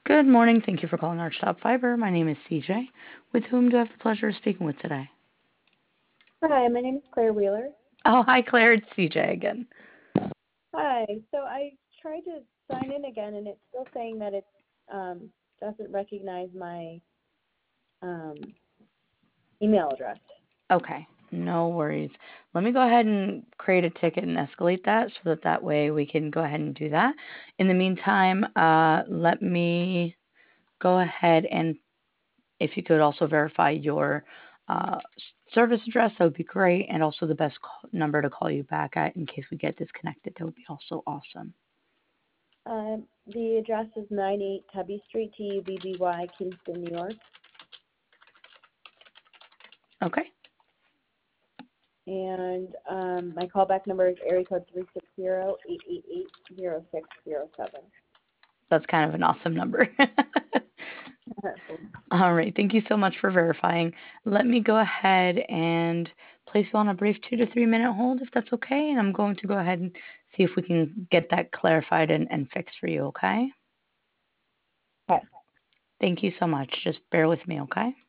Good morning. Thank you for calling Archtop Fiber. My name is CJ. With whom do I have the pleasure of speaking with today? Hi, my name is Claire Wheeler. Oh, hi, Claire. It's CJ again. Hi. So I tried to sign in again, and it's still saying that it doesn't recognize my um, email address. Okay, no worries. Let me go ahead and create a ticket and escalate that so that way we can go ahead and do that. In the meantime, let me go ahead and if you could also verify your service address, that would be great. And also the best number to call you back at in case we get disconnected. That would be also awesome. The address is 98 Tubby Street, TUBBY, Kingston, New York. Okay. And my callback number is area code 360-888-0607. That's kind of an awesome number. All right. Thank you so much for verifying. Let me go ahead and place you on a brief 2 to 3 minute hold if that's okay. And I'm going to go ahead and see if we can get that clarified and fixed for you, okay? Okay. Thank you so much. Just bear with me, okay?